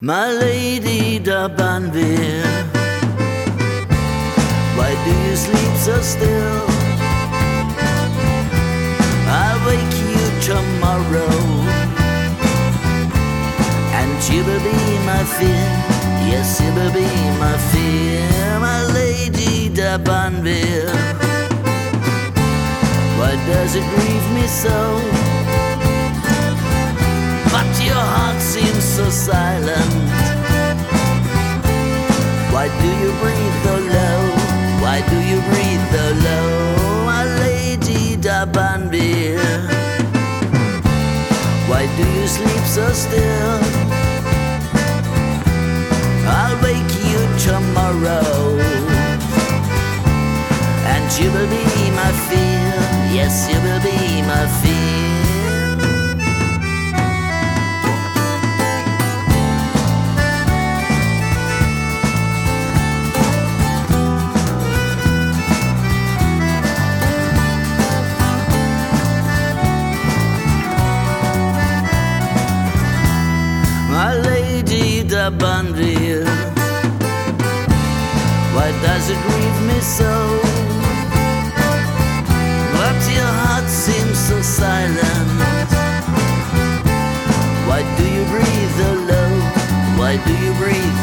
My lady d'Abanville, why do you sleep so still? I'll wake you tomorrow, and you will be my fear. Yes, you will be my fear. My lady d'Abanville, why does it grieve me so? But your heart seems so silent. Why do you breathe so low? Why do you breathe so low? My lady d'Abanville, why do you sleep so still? I'll wake you tomorrow, and you will be my fear. Yes, you will be my fear. My lady d'Abanville, why does it grieve me so? But your heart seems so silent. Why do you breathe so low? Why do you breathe